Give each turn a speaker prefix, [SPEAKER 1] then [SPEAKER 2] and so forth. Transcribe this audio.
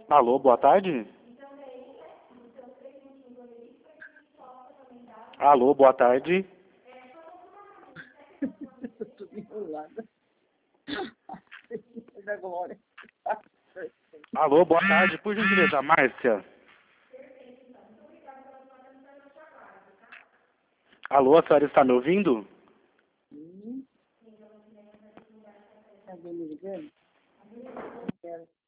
[SPEAKER 1] Alô, boa tarde? Alô, boa tarde?
[SPEAKER 2] Eu tô enrolada. Da Glória.
[SPEAKER 1] Alô, boa tarde, por gentileza, Márcia. Alô, a senhora está me ouvindo?
[SPEAKER 2] Tá me ligando? Não quero.